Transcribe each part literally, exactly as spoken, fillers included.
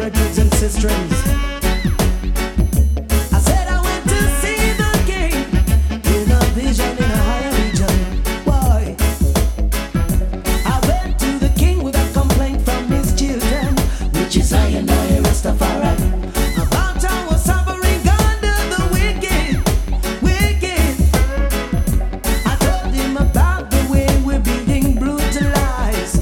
brothers and sisters. I said I went to see the king in a vision in a higher region. Boy, I went to the king with a complaint from his children, which is I and I, Rastafari. About I was suffering under the wicked, wicked. I told him about the way we're being brutalized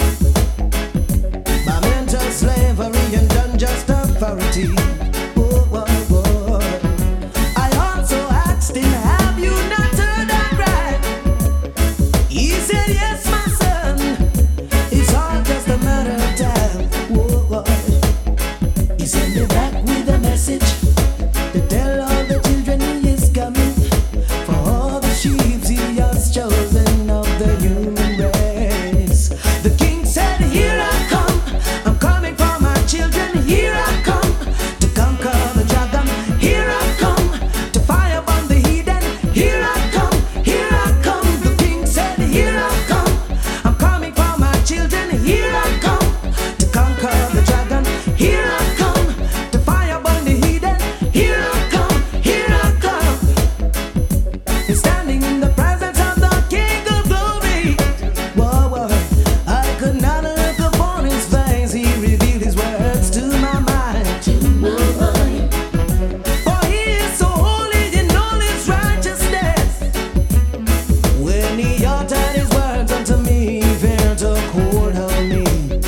by mental slavery and unjust authority. Whoa, whoa, whoa. I also asked him, have you not heard I cried? He said, yes, my son, it's all just a matter of time. Whoa, whoa. He sent me back with a message to tell all the children he is coming for all the sheep he has chosen of the human race. The king said, here I come, I'm coming for my children. Here I come to conquer the dragon. Here I come to fire upon the heathen. Here I come, here I come. The king said, here I come, I'm coming for my children. Here I come to conquer the dragon. Here I come to fire upon the heathen. Here I come, here I come. And standing in the presence of the King of Glory. Whoa, whoa. I could not look upon his face. He revealed his words to my mind. Whoa. For he is so holy in all his righteousness. When he uttered his words unto me, fear took hold of me.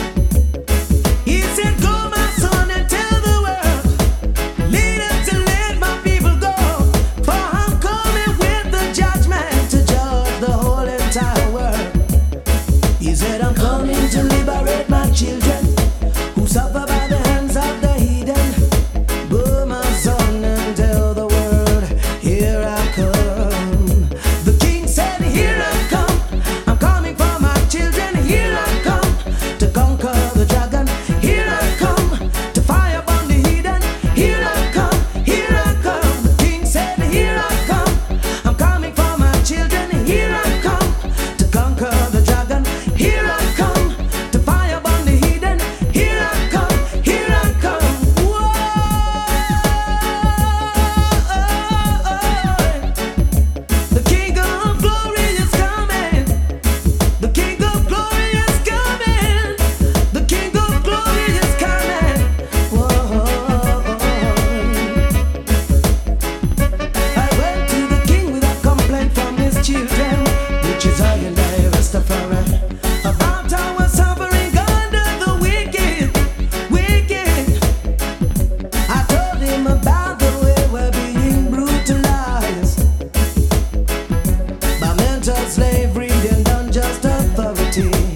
He said, go, my son, and tell the world, lead them to let my people go. For I'm coming with the judgment to judge the whole entire world. He said, I'm coming to liberate my children who suffer by the hands of the heathen. Go, my son, and tell the world, here I come. The king said, here I come, I'm coming for my children. Here I come to conquer the dragon. Here I come to fire upon the heathen. Here I come, here I come. The king said, here I come, I'm coming for my children. Here I come to conquer the dragon. Here I come to fire upon the heathen. Here I come, here I come. Whoa. The King of Glory is coming. The King of Glory is coming. The King of Glory is coming. Whoa. I went to the king with a complaint from his children, which is I and I, Rastafari. About I was suffering under the wicked, wicked. I told him about the way we're being brutalized by mental slavery and unjust authority.